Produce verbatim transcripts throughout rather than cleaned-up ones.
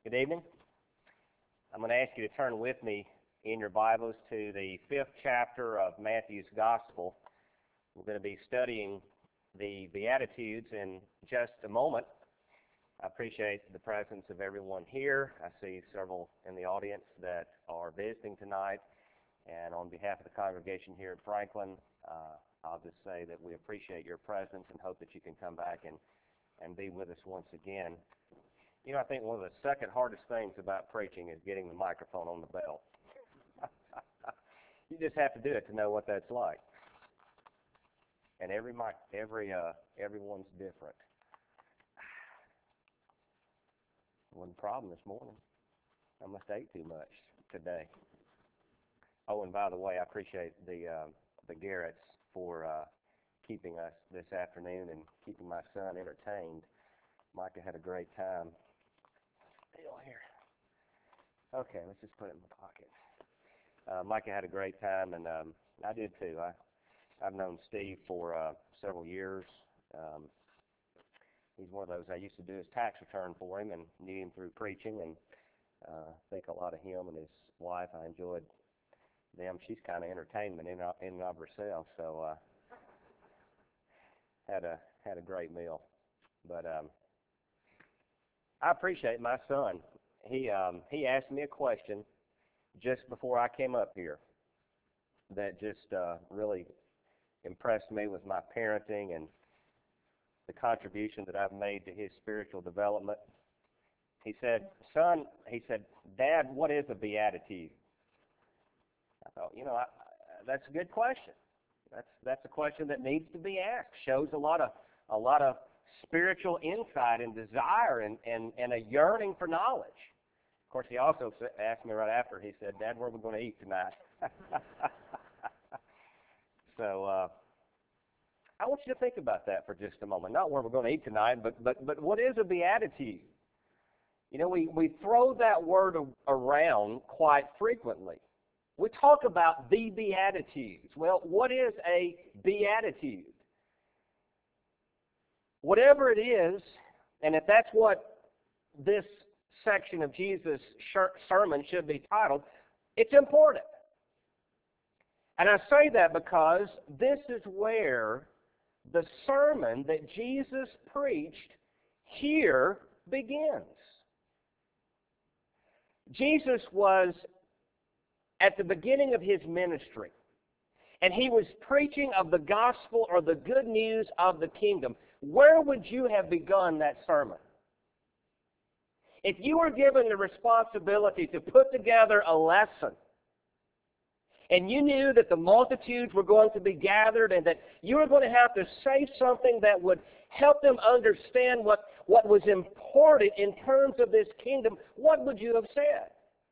Good evening. I'm going to ask you to turn with me in your Bibles to the fifth chapter of Matthew's Gospel. We're going to be studying the Beatitudes in just a moment. I appreciate the presence of everyone here. I see several in the audience that are visiting tonight. And on behalf of the congregation here at Franklin, uh, I'll just say that we appreciate your presence and hope that you can come back and, and be with us once again. You know, I think one of the second hardest things about preaching is getting the microphone on the bell. You just have to do it to know what that's like. And every mic, every uh, everyone's different. One problem this morning. I must have ate too much today. Oh, and by the way, I appreciate the uh, the Garretts for uh, keeping us this afternoon and keeping my son entertained. Micah had a great time. Deal here. Okay, let's just put it in my pocket. Uh, Micah had a great time, and um, I did too. I, I've known Steve for uh, several years. Um, he's one of those, I used to do his tax return for him and knew him through preaching, and uh, I think a lot of him and his wife, I enjoyed them. She's kind of entertainment in, in and of herself, so uh, had a had a great meal. But um, I appreciate my son. He um, he asked me a question just before I came up here that just uh, really impressed me with my parenting and the contribution that I've made to his spiritual development. He said, son, he said, Dad, what is a beatitude? I thought, you know, I, that's a good question. That's that's a question that needs to be asked. Shows a lot of a lot of spiritual insight and desire and, and, and a yearning for knowledge. Of course, he also asked me right after, he said, Dad, where are we going to eat tonight? so uh, I want you to think about that for just a moment. Not where we're going to eat tonight, but but but what is a beatitude? You know, we, we throw that word around quite frequently. We talk about the Beatitudes. Well, what is a beatitude? Whatever it is, and if that's what this section of Jesus' sermon should be titled, it's important. And I say that because this is where the sermon that Jesus preached here begins. Jesus was at the beginning of his ministry, and he was preaching of the gospel or the good news of the kingdom. Where would you have begun that sermon? If you were given the responsibility to put together a lesson, and you knew that the multitudes were going to be gathered and that you were going to have to say something that would help them understand what, what was important in terms of this kingdom, what would you have said?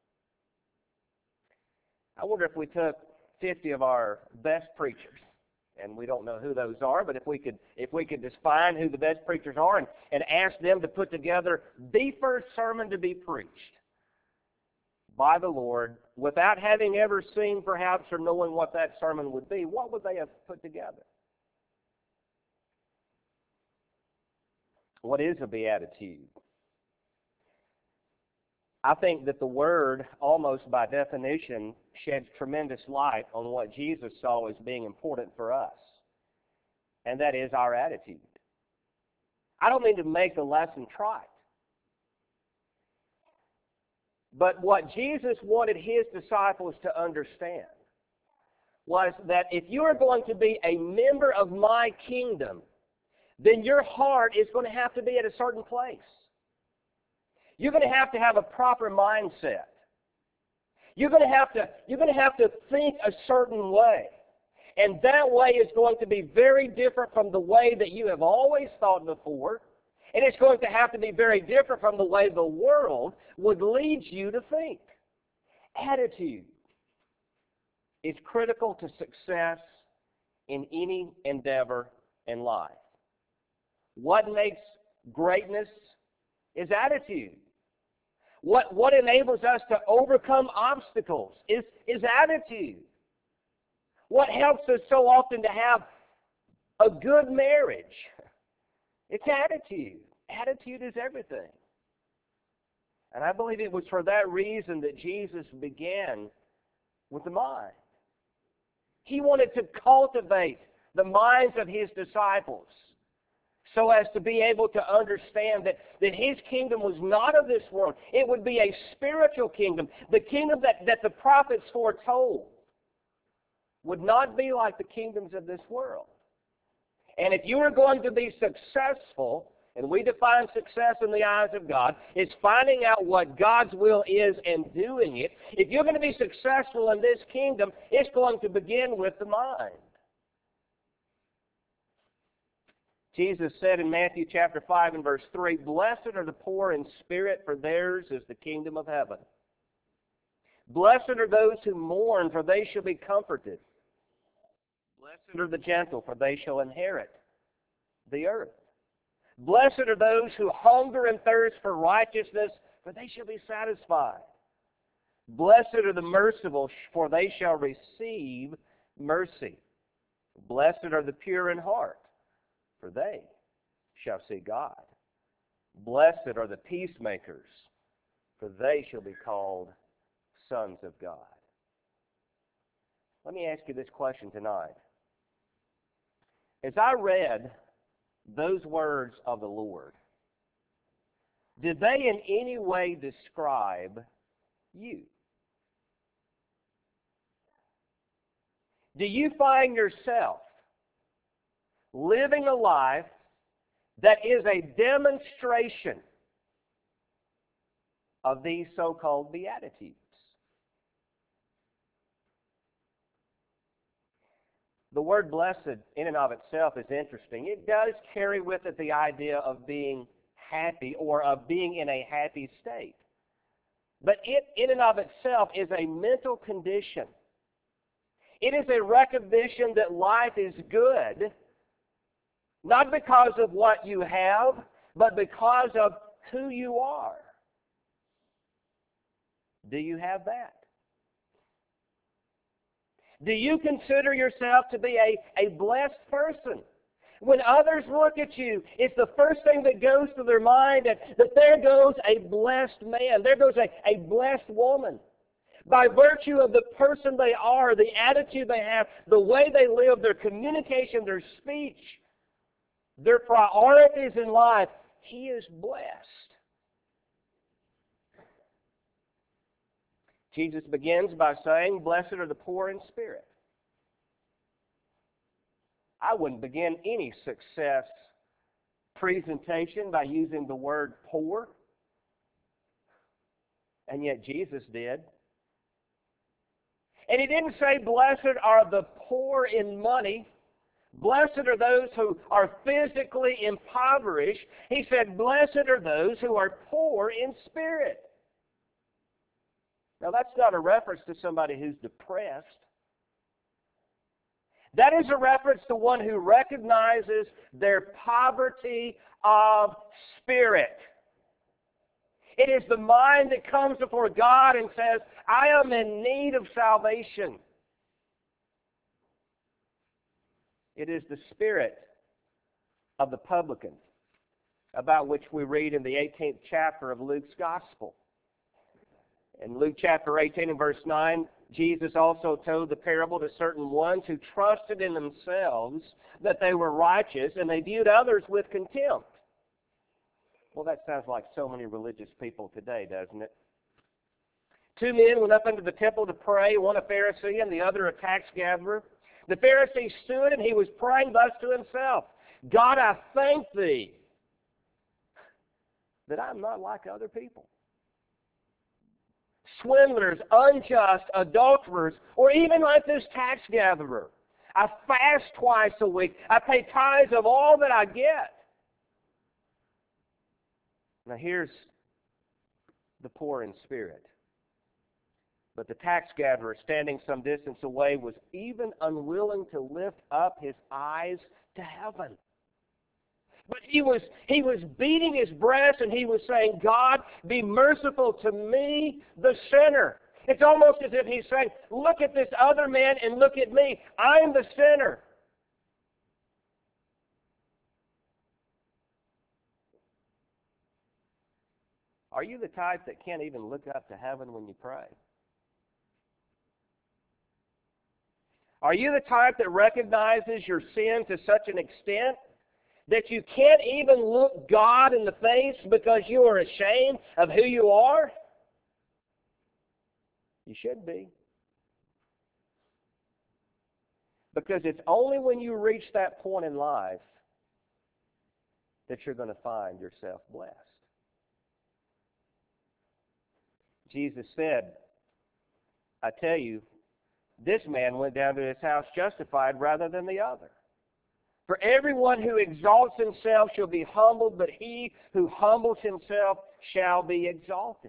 I wonder if we took fifty of our best preachers, and we don't know who those are, but if we could if we could define who the best preachers are and, and ask them to put together the first sermon to be preached by the Lord, without having ever seen perhaps or knowing what that sermon would be, what would they have put together? What is a beatitude? I think that the word, almost by definition, sheds tremendous light on what Jesus saw as being important for us, and that is our attitude. I don't mean to make the lesson trite, but what Jesus wanted his disciples to understand was that if you are going to be a member of my kingdom, then your heart is going to have to be at a certain place. You're going to have to have a proper mindset. You're going to have to, you're going to have to think a certain way. And that way is going to be very different from the way that you have always thought before. And it's going to have to be very different from the way the world would lead you to think. Attitude is critical to success in any endeavor in life. What makes greatness is attitude. What, what enables us to overcome obstacles is, is attitude. What helps us so often to have a good marriage? It's attitude. Attitude is everything. And I believe it was for that reason that Jesus began with the mind. He wanted to cultivate the minds of His disciples so as to be able to understand that, that His kingdom was not of this world. It would be a spiritual kingdom. The kingdom that, that the prophets foretold would not be like the kingdoms of this world. And if you are going to be successful, and we define success in the eyes of God, is finding out what God's will is and doing it. If you're going to be successful in this kingdom, it's going to begin with the mind. Jesus said in Matthew chapter five and verse three, "Blessed are the poor in spirit, for theirs is the kingdom of heaven. Blessed are those who mourn, for they shall be comforted. Blessed are the gentle, for they shall inherit the earth. Blessed are those who hunger and thirst for righteousness, for they shall be satisfied. Blessed are the merciful, for they shall receive mercy. Blessed are the pure in heart, for they shall see God. Blessed are the peacemakers, for they shall be called sons of God." Let me ask you this question tonight. As I read those words of the Lord, did they in any way describe you? Do you find yourself living a life that is a demonstration of these so-called Beatitudes? The word blessed in and of itself is interesting. It does carry with it the idea of being happy or of being in a happy state. But it in and of itself is a mental condition. It is a recognition that life is good, not because of what you have, but because of who you are. Do you have that? Do you consider yourself to be a, a blessed person? When others look at you, it's the first thing that goes to their mind that, that there goes a blessed man, there goes a, a blessed woman. By virtue of the person they are, the attitude they have, the way they live, their communication, their speech, their priorities in life, he is blessed. Jesus begins by saying, "Blessed are the poor in spirit." I wouldn't begin any success presentation by using the word poor, and yet Jesus did. And he didn't say, "Blessed are the poor in money. Blessed are those who are physically impoverished." He said, "Blessed are those who are poor in spirit." Now, that's not a reference to somebody who's depressed. That is a reference to one who recognizes their poverty of spirit. It is the mind that comes before God and says, "I am in need of salvation." It is the spirit of the publican, about which we read in the eighteenth chapter of Luke's Gospel. In Luke chapter eighteen and verse nine, Jesus also told the parable to certain ones who trusted in themselves that they were righteous, and they viewed others with contempt. Well, that sounds like so many religious people today, doesn't it? Two men went up into the temple to pray, one a Pharisee and the other a tax gatherer. The Pharisee stood and he was praying thus to himself, "God, I thank Thee that I'm not like other people. Swindlers, unjust, adulterers, or even like this tax gatherer. I fast twice a week. I pay tithes of all that I get." Now here's the poor in spirit. But the tax gatherer, standing some distance away, was even unwilling to lift up his eyes to heaven. But he was, he was beating his breast and he was saying, "God, be merciful to me, the sinner." It's almost as if he's saying, "Look at this other man and look at me. I'm the sinner." Are you the type that can't even look up to heaven when you pray? Are you the type that recognizes your sin to such an extent that you can't even look God in the face because you are ashamed of who you are? You should be. Because it's only when you reach that point in life that you're going to find yourself blessed. Jesus said, I tell you, this man went down to his house justified rather than the other. For everyone who exalts himself shall be humbled, but he who humbles himself shall be exalted.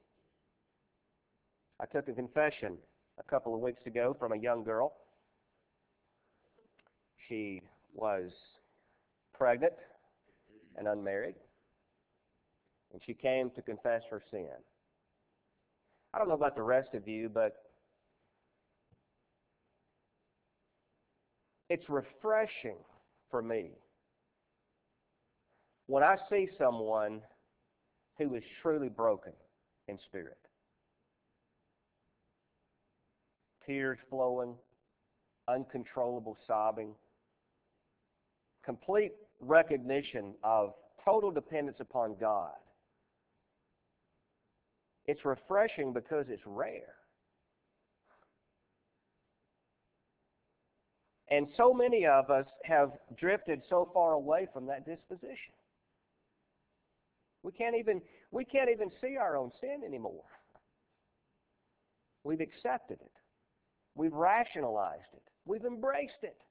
I took a confession a couple of weeks ago from a young girl. She was pregnant and unmarried, and she came to confess her sin. I don't know about the rest of you, but it's refreshing for me when I see someone who is truly broken in spirit. Tears flowing, uncontrollable sobbing, complete recognition of total dependence upon God. It's refreshing because it's rare. And so many of us have drifted so far away from that disposition. We can't even, we can't even see our own sin anymore. We've accepted it. We've rationalized it. We've embraced it.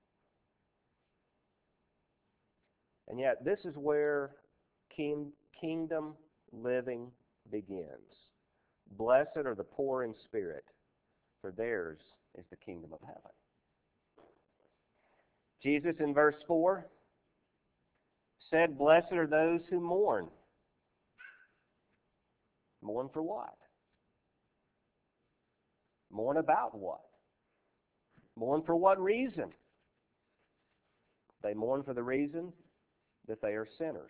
And yet, this is where king, kingdom living begins. Blessed are the poor in spirit, for theirs is the kingdom of heaven. Jesus in verse four said, blessed are those who mourn. Mourn for what? Mourn about what? Mourn for what reason? They mourn for the reason that they are sinners.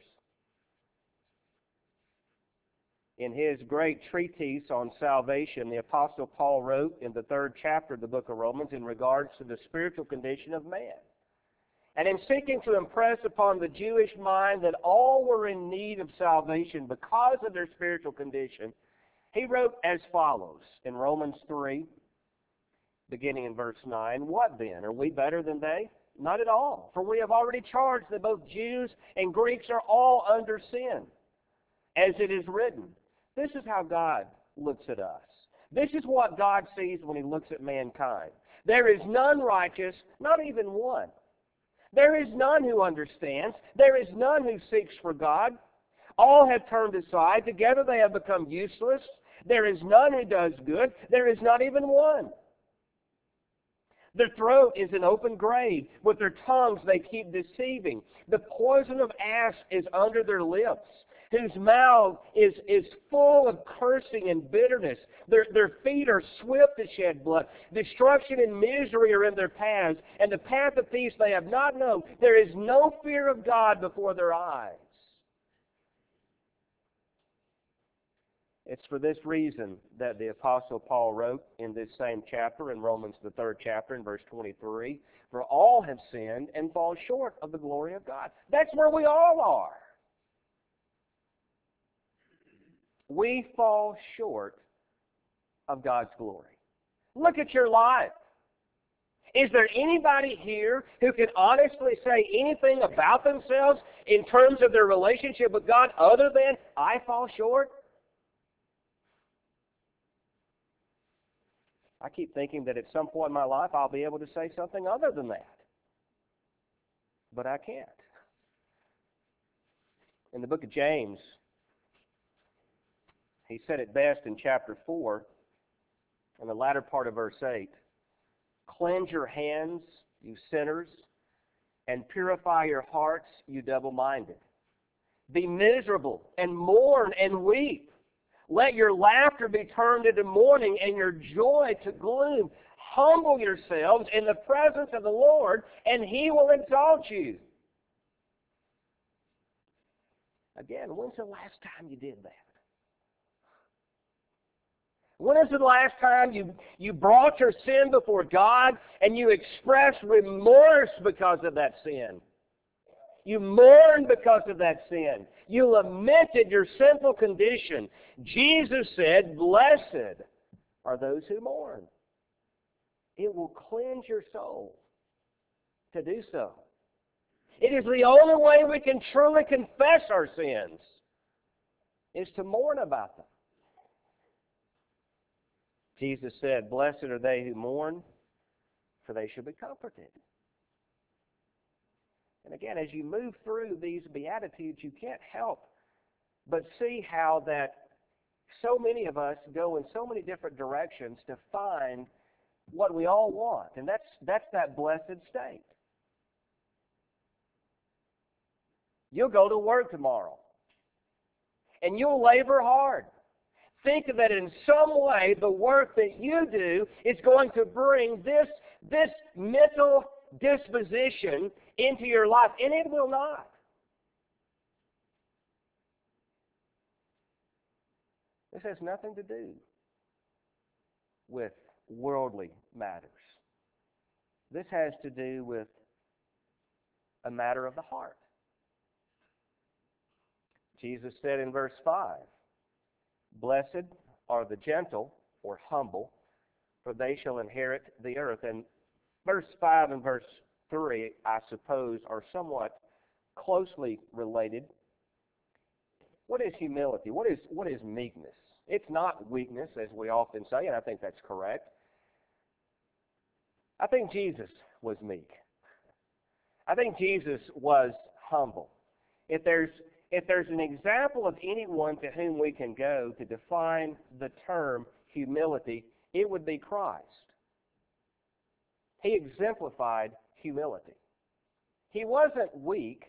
In his great treatise on salvation, the Apostle Paul wrote in the third chapter of the book of Romans in regards to the spiritual condition of man. And in seeking to impress upon the Jewish mind that all were in need of salvation because of their spiritual condition, he wrote as follows in Romans three, beginning in verse nine, what then? Are we better than they? Not at all. For we have already charged that both Jews and Greeks are all under sin. As it is written, this is how God looks at us. This is what God sees when he looks at mankind. There is none righteous, not even one. There is none who understands. There is none who seeks for God. All have turned aside. Together they have become useless. There is none who does good. There is not even one. Their throat is an open grave. With their tongues they keep deceiving. The poison of asp is under their lips, whose mouth is, is full of cursing and bitterness. Their, their feet are swift to shed blood. Destruction and misery are in their paths, and the path of peace they have not known. There is no fear of God before their eyes. It's for this reason that the Apostle Paul wrote in this same chapter, in Romans the third chapter, in verse twenty-three, for all have sinned and fall short of the glory of God. That's where we all are. We fall short of God's glory. Look at your life. Is there anybody here who can honestly say anything about themselves in terms of their relationship with God other than, I fall short? I keep thinking that at some point in my life I'll be able to say something other than that. But I can't. In the book of James, he said it best in chapter four, in the latter part of verse eight. Cleanse your hands, you sinners, and purify your hearts, you double-minded. Be miserable and mourn and weep. Let your laughter be turned into mourning and your joy to gloom. Humble yourselves in the presence of the Lord, and he will exalt you. Again, when's the last time you did that? When is the last time you, you brought your sin before God and you expressed remorse because of that sin? You mourned because of that sin. You lamented your sinful condition. Jesus said, "Blessed are those who mourn." It will cleanse your soul to do so. It is the only way we can truly confess our sins, is to mourn about them. Jesus said, "Blessed are they who mourn, for they shall be comforted." And again, as you move through these Beatitudes, you can't help but see how that so many of us go in so many different directions to find what we all want, and that's, that's that blessed state. You'll go to work tomorrow, and you'll labor hard. Think that in some way the work that you do is going to bring this, this mental disposition into your life, and it will not. This has nothing to do with worldly matters. This has to do with a matter of the heart. Jesus said in verse five, "Blessed are the gentle," or humble, "for they shall inherit the earth." And verse five and verse three, I suppose, are somewhat closely related. What is humility? What is, what is meekness? It's not weakness, as we often say, and I think that's correct. I think Jesus was meek. I think Jesus was humble. If there's, if there's an example of anyone to whom we can go to define the term humility, it would be Christ. He exemplified humility. He wasn't weak.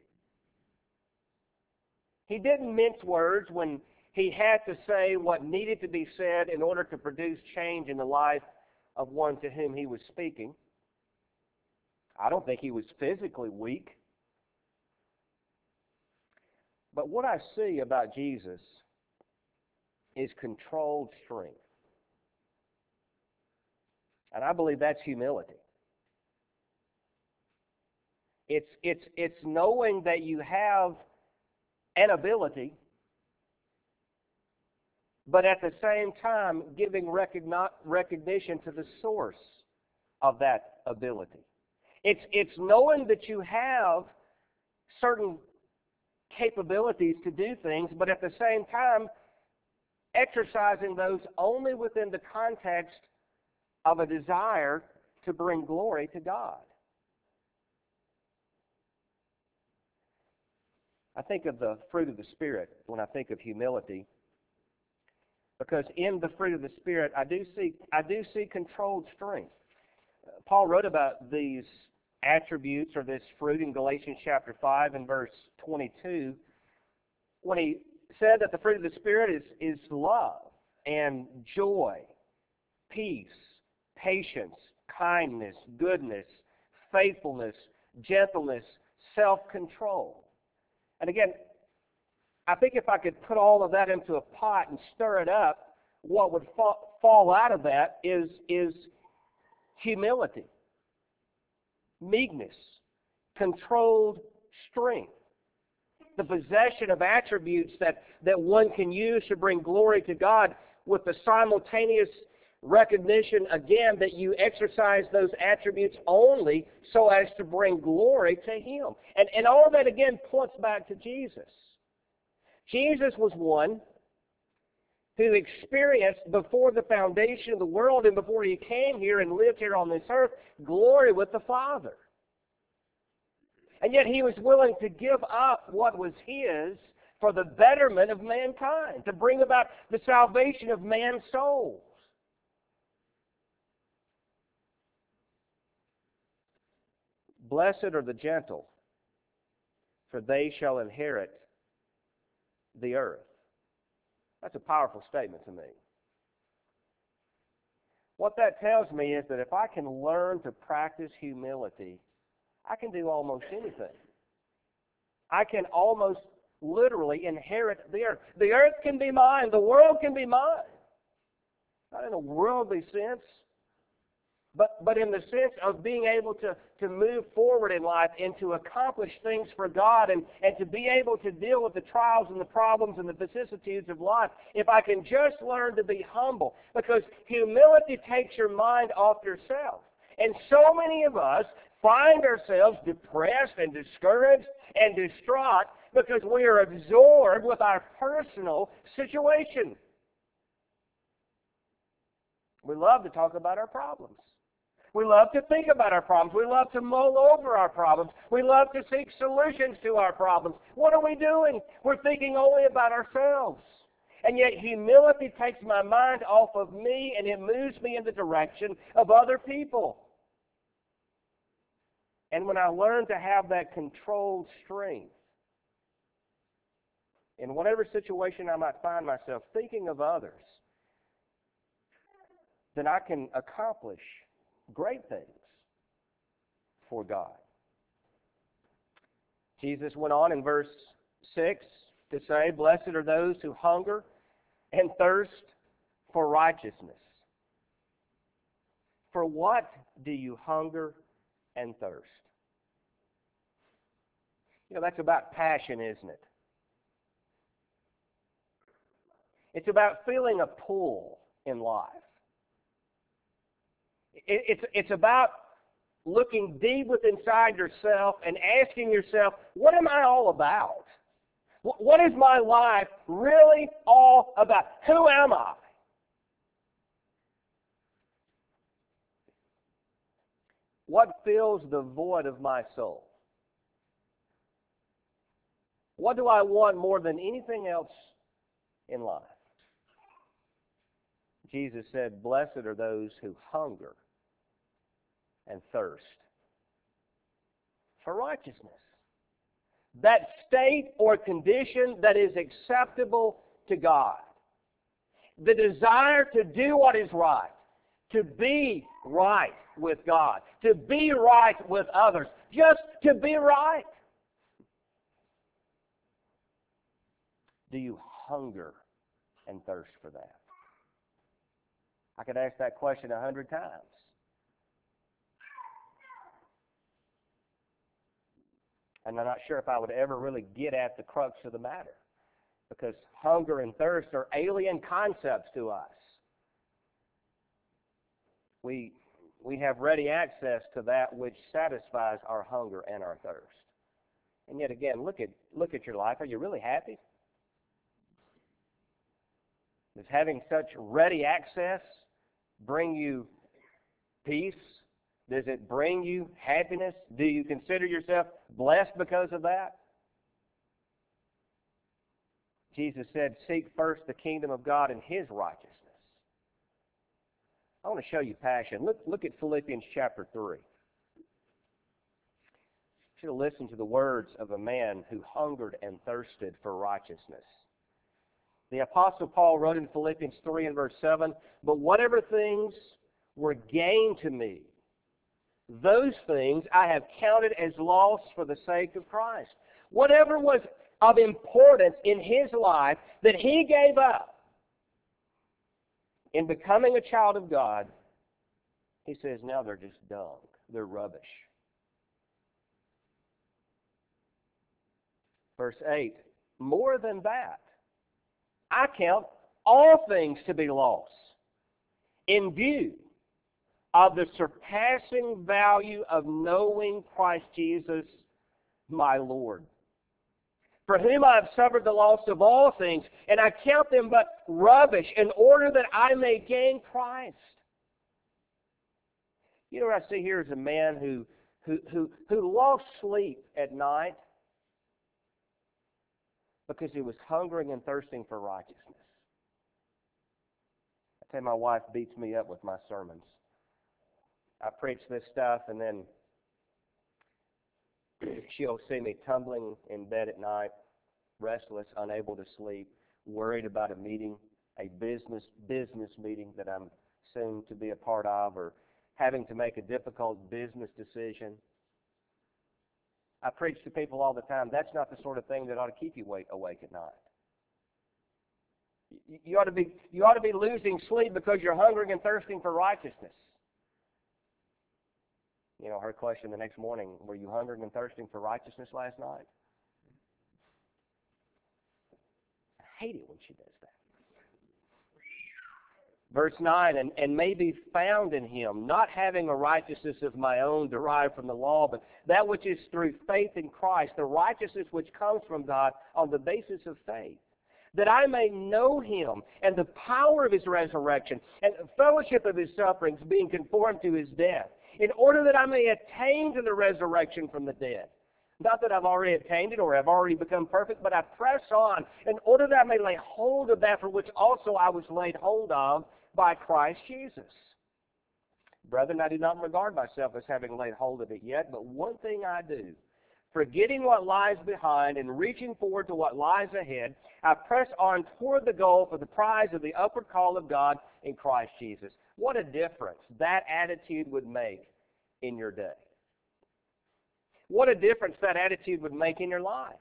He didn't mince words when he had to say what needed to be said in order to produce change in the life of one to whom he was speaking. I don't think he was physically weak. But what I see about Jesus is controlled strength. And I believe that's humility. It's, it's, it's knowing that you have an ability, but at the same time giving recogni- recognition to the source of that ability. It's, it's knowing that you have certain capabilities to do things, but at the same time exercising those only within the context of a desire to bring glory to God. I think of the fruit of the Spirit when I think of humility, because in the fruit of the Spirit I do see I do see controlled strength. Paul wrote about these attributes or this fruit in Galatians chapter five and verse twenty-two when he said that the fruit of the Spirit is, is love and joy, peace, patience, kindness, goodness, faithfulness, gentleness, self-control. And again, I think if I could put all of that into a pot and stir it up, what would fa- fall out of that is, is humility, meekness, controlled strength, the possession of attributes that, that one can use to bring glory to God, with the simultaneous recognition, again, that you exercise those attributes only so as to bring glory to Him. And, and all of that, again, points back to Jesus. Jesus was one who experienced, before the foundation of the world and before He came here and lived here on this earth, glory with the Father. And yet He was willing to give up what was His for the betterment of mankind, to bring about the salvation of man's souls. Blessed are the gentle, for they shall inherit the earth. That's a powerful statement to me. What that tells me is that if I can learn to practice humility, I can do almost anything. I can almost literally inherit the earth. The earth can be mine. The world can be mine. Not in a worldly sense, but, but in the sense of being able to, to move forward in life and to accomplish things for God and, and to be able to deal with the trials and the problems and the vicissitudes of life. If I can just learn to be humble, because humility takes your mind off yourself. And so many of us find ourselves depressed and discouraged and distraught because we are absorbed with our personal situation. We love to talk about our problems. We love to think about our problems. We love to mull over our problems. We love to seek solutions to our problems. What are we doing? We're thinking only about ourselves. And yet humility takes my mind off of me and it moves me in the direction of other people. And when I learn to have that controlled strength, in whatever situation I might find myself thinking of others, then I can accomplish great things for God. Jesus went on in verse six to say, "Blessed are those who hunger and thirst for righteousness." For what do you hunger and thirst? You know, that's about passion, isn't it? It's about feeling a pull in life. It's, it's about looking deep within inside yourself and asking yourself, what am I all about? What is my life really all about? Who am I? What fills the void of my soul? What do I want more than anything else in life? Jesus said, "Blessed are those who hunger and thirst for righteousness." That state or condition that is acceptable to God. The desire to do what is right. To be right with God. To be right with others. Just to be right. Do you hunger and thirst for that? I could ask that question a hundred times. And I'm not sure if I would ever really get at the crux of the matter. Because hunger and thirst are alien concepts to us. We, we have ready access to that which satisfies our hunger and our thirst. And yet again, look at, look at your life. Are you really happy? Does having such ready access bring you peace? Does it bring you happiness? Do you consider yourself blessed because of that? Jesus said, "Seek first the kingdom of God and His righteousness." I want to show you passion. Look, look at Philippians chapter three. You should have listened to the words of a man who hungered and thirsted for righteousness. The Apostle Paul wrote in Philippians three and verse seven, "But whatever things were gain to me, those things I have counted as loss for the sake of Christ." Whatever was of importance in his life that he gave up in becoming a child of God, he says now they're just dung. They're rubbish. Verse eight, "More than that, I count all things to be loss in view of the surpassing value of knowing Christ Jesus, my Lord, for whom I have suffered the loss of all things, and I count them but rubbish in order that I may gain Christ." You know what I see here is a man who, who, who, who lost sleep at night because he was hungering and thirsting for righteousness. I tell you, my wife beats me up with my sermons. I preach this stuff, and then she'll see me tumbling in bed at night, restless, unable to sleep, worried about a meeting, a business business meeting that I'm soon to be a part of, or having to make a difficult business decision. I preach to people all the time, that's not the sort of thing that ought to keep you awake at night. You, you ought to be you ought to be losing sleep because you're hungering and thirsting for righteousness. You know, her question the next morning, were you hungering and thirsting for righteousness last night? I hate it when she does that. Verse nine, and, and may be found in him, not having a righteousness of my own derived from the law, but that which is through faith in Christ, the righteousness which comes from God on the basis of faith, that I may know him and the power of his resurrection and the fellowship of his sufferings, being conformed to his death, in order that I may attain to the resurrection from the dead. Not that I've already attained it or have already become perfect, but I press on in order that I may lay hold of that for which also I was laid hold of by Christ Jesus. Brethren, I do not regard myself as having laid hold of it yet, but one thing I do, forgetting what lies behind and reaching forward to what lies ahead, I press on toward the goal for the prize of the upward call of God in Christ Jesus. What a difference that attitude would make in your day. What a difference that attitude would make in your life.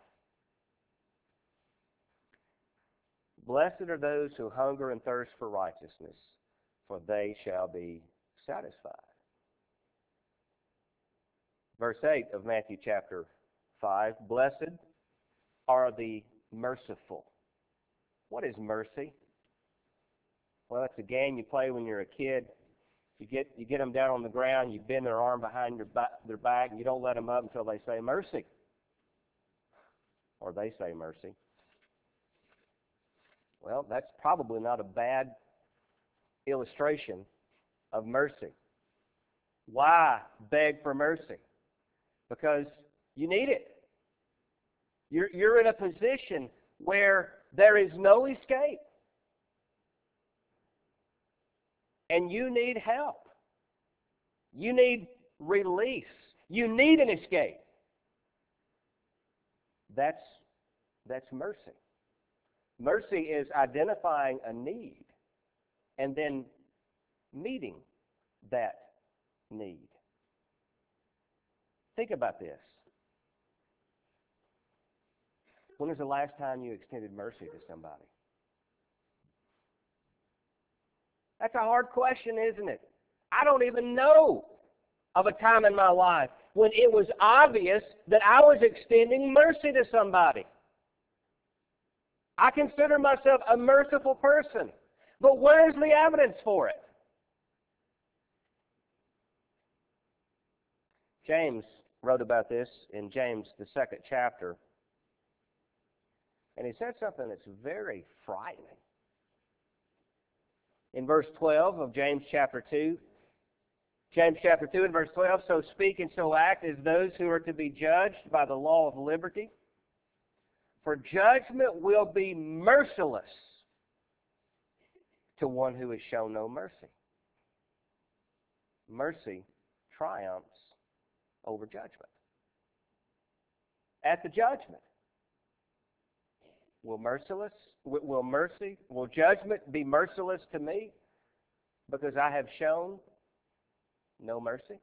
Blessed are those who hunger and thirst for righteousness, for they shall be satisfied. Verse eight of Matthew chapter five, blessed are the merciful. What is mercy? Well, it's a game you play when you're a kid. You get you get them down on the ground, you bend their arm behind their back, their back, and you don't let them up until they say mercy. Or they say mercy. Well, that's probably not a bad illustration of mercy. Why beg for mercy? Because you need it. You're, you're in a position where there is no escape. And you need help. You need release. You need an escape. That's, that's mercy. Mercy is identifying a need and then meeting that need. Think about this. When was the last time you extended mercy to somebody? That's a hard question, isn't it? I don't even know of a time in my life when it was obvious that I was extending mercy to somebody. I consider myself a merciful person, but where's the evidence for it? James wrote about this in James, the second chapter, and he said something that's very frightening. In verse twelve of James chapter two, James chapter two and verse twelve, so speak and so act as those who are to be judged by the law of liberty, for judgment will be merciless to one who has shown no mercy. Mercy triumphs over judgment. At the judgment, will merciless, will mercy, will judgment be merciless to me because I have shown no mercy?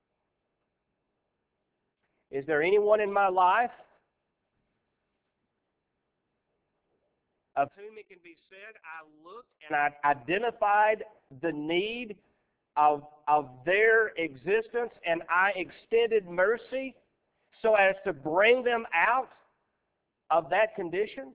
Is there anyone in my life of whom it can be said, I looked and I identified the need of, of their existence and I extended mercy so as to bring them out of that condition?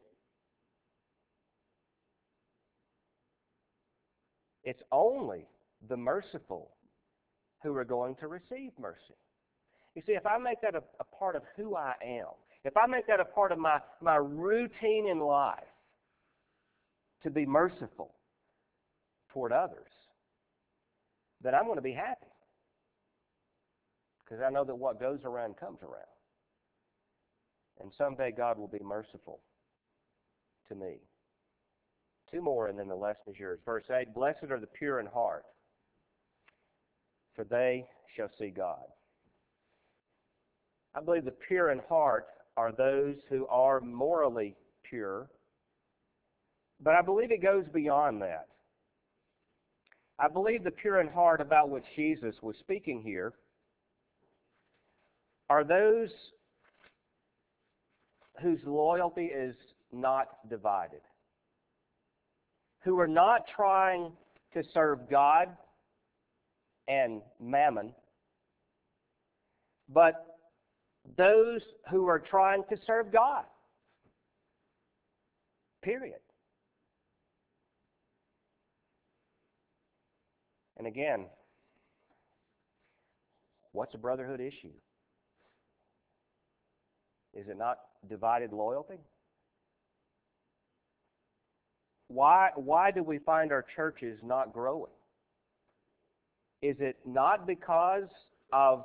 It's only the merciful who are going to receive mercy. You see, if I make that a, a part of who I am, if I make that a part of my, my routine in life to be merciful toward others, then I'm going to be happy. Because I know that what goes around comes around. And someday God will be merciful to me. Two more and then the lesson is yours. Verse eight, blessed are the pure in heart, for they shall see God. I believe the pure in heart are those who are morally pure, but I believe it goes beyond that. I believe the pure in heart about which Jesus was speaking here are those whose loyalty is not divided. who are not trying to serve God and mammon, but those who are trying to serve God. Period. And again, what's a brotherhood issue? Is it not divided loyalty? Why, why do we find our churches not growing? Is it not because of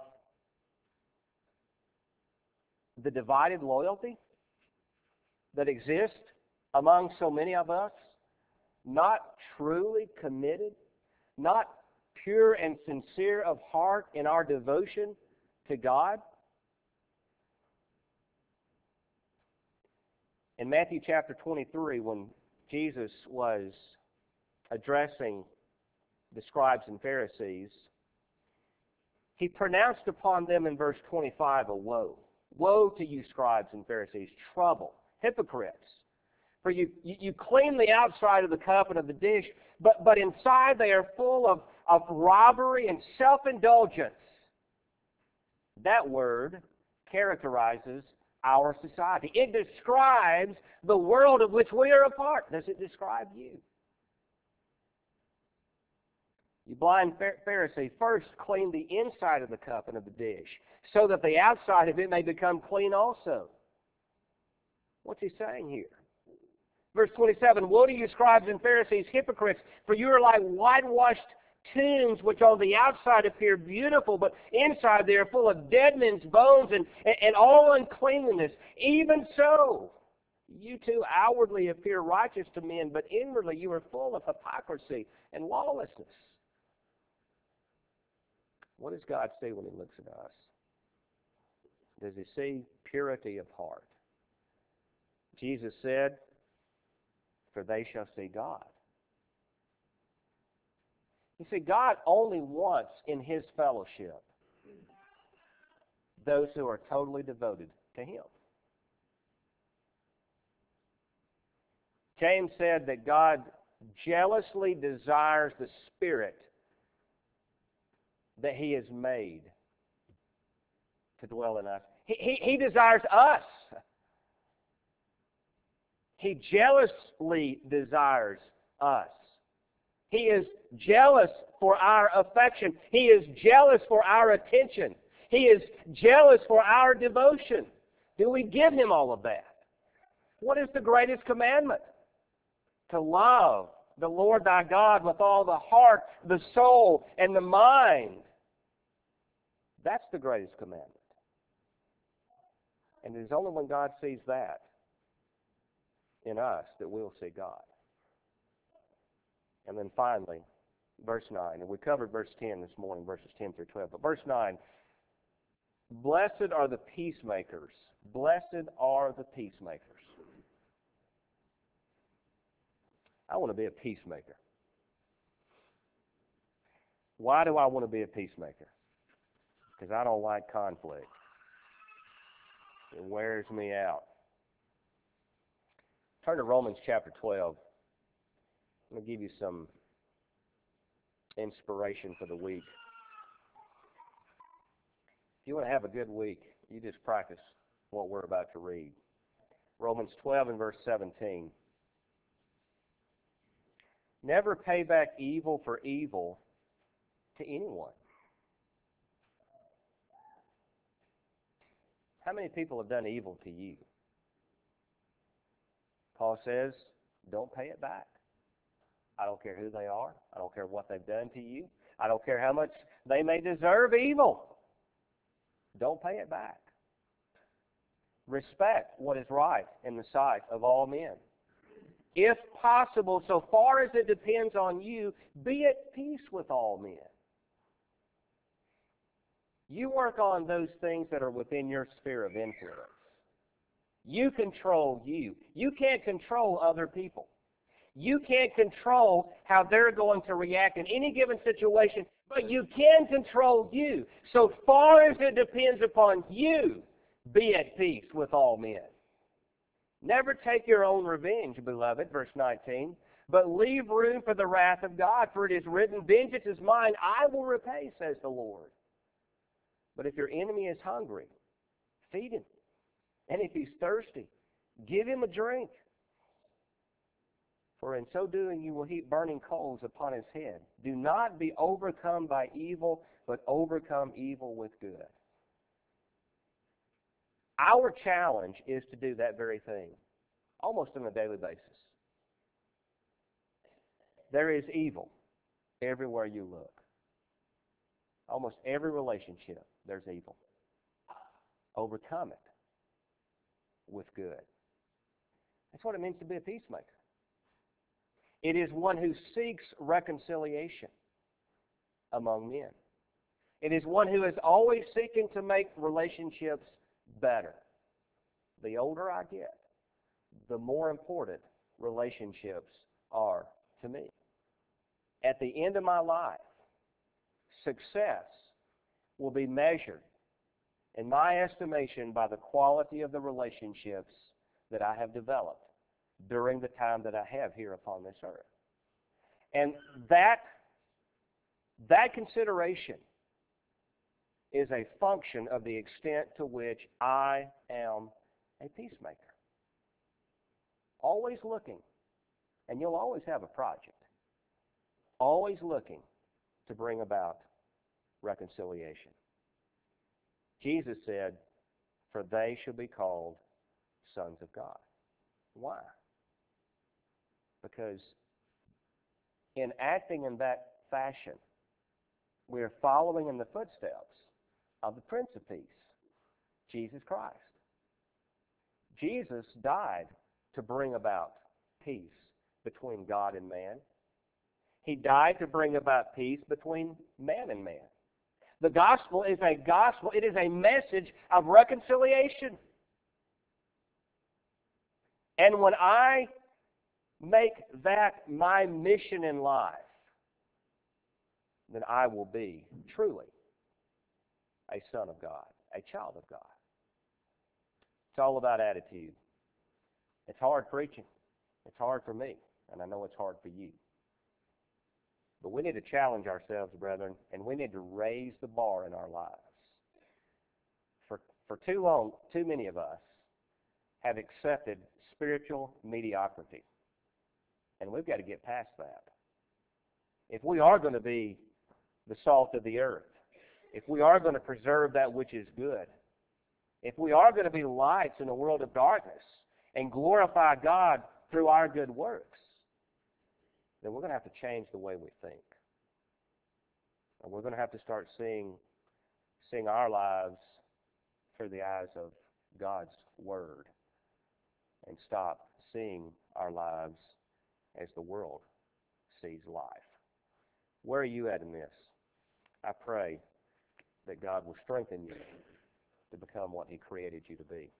the divided loyalty that exists among so many of us? Not truly committed, not pure and sincere of heart in our devotion to God? In Matthew chapter twenty-three, when Jesus was addressing the scribes and Pharisees, he pronounced upon them in verse twenty-five a woe. Woe to you, scribes and Pharisees, trouble, hypocrites! For you, you, you clean the outside of the cup and of the dish, but, but inside they are full of, of robbery and self-indulgence. That word characterizes our society. It describes the world of which we are a part. Does it describe you? You blind Pharisee, first clean the inside of the cup and of the dish, so that the outside of it may become clean also. What's he saying here? Verse twenty-seven, woe to you, scribes and Pharisees, hypocrites, for you are like whitewashed tombs, which on the outside appear beautiful, but inside they are full of dead men's bones and, and, and all uncleanness. Even so, you too outwardly appear righteous to men, but inwardly you are full of hypocrisy and lawlessness. What does God see when He looks at us? Does He see purity of heart? Jesus said, for they shall see God. You see, God only wants in His fellowship those who are totally devoted to Him. James said that God jealously desires the Spirit that He has made to dwell in us. He, he, he desires us. He jealously desires us. He is jealous for our affection. He is jealous for our attention. He is jealous for our devotion. Do we give Him all of that? What is the greatest commandment? To love the Lord thy God with all the heart, the soul, and the mind. That's the greatest commandment. And it is only when God sees that in us that we'll see God. And then finally, verse nine. And we covered verse ten this morning, verses ten through twelve. But verse nine, blessed are the peacemakers. Blessed are the peacemakers. I want to be a peacemaker. Why do I want to be a peacemaker? Because I don't like conflict. It wears me out. Turn to Romans chapter twelve. I'm going to give you some inspiration for the week. If you want to have a good week, you just practice what we're about to read. Romans twelve and verse seventeen. Never pay back evil for evil to anyone. How many people have done evil to you? Paul says, don't pay it back. I don't care who they are. I don't care what they've done to you. I don't care how much they may deserve evil. Don't pay it back. Respect what is right in the sight of all men. If possible, so far as it depends on you, be at peace with all men. You work on those things that are within your sphere of influence. You control you. You can't control other people. You can't control how they're going to react in any given situation, but you can control you. So far as it depends upon you, be at peace with all men. Never take your own revenge, beloved, verse nineteen, but leave room for the wrath of God, for it is written, vengeance is mine, I will repay, says the Lord. But if your enemy is hungry, feed him. And if he's thirsty, give him a drink. For in so doing you will heap burning coals upon his head. Do not be overcome by evil, but overcome evil with good. Our challenge is to do that very thing, almost on a daily basis. There is evil everywhere you look. Almost every relationship, there's evil. Overcome it with good. That's what it means to be a peacemaker. It is one who seeks reconciliation among men. It is one who is always seeking to make relationships better. The older I get, the more important relationships are to me. At the end of my life, success will be measured, in my estimation, by the quality of the relationships that I have developed during the time that I have here upon this earth. And that, that consideration is a function of the extent to which I am a peacemaker. Always looking, and you'll always have a project, always looking to bring about reconciliation. Jesus said, for they shall be called sons of God. Why? Because in acting in that fashion, we are following in the footsteps of the Prince of Peace, Jesus Christ. Jesus died to bring about peace between God and man. He died to bring about peace between man and man. The gospel is a gospel, it is a message of reconciliation. And when I make that my mission in life, then I will be truly a son of God, a child of God. It's all about attitude. It's hard preaching. It's hard for me, and I know it's hard for you. But we need to challenge ourselves, brethren, and we need to raise the bar in our lives. For, for too long, too many of us have accepted spiritual mediocrity, and we've got to get past that. If we are going to be the salt of the earth, if we are going to preserve that which is good, if we are going to be lights in a world of darkness and glorify God through our good works, then we're going to have to change the way we think. And we're going to have to start seeing, seeing our lives through the eyes of God's Word and stop seeing our lives as the world sees life. Where are you at in this? I pray that God will strengthen you to become what He created you to be.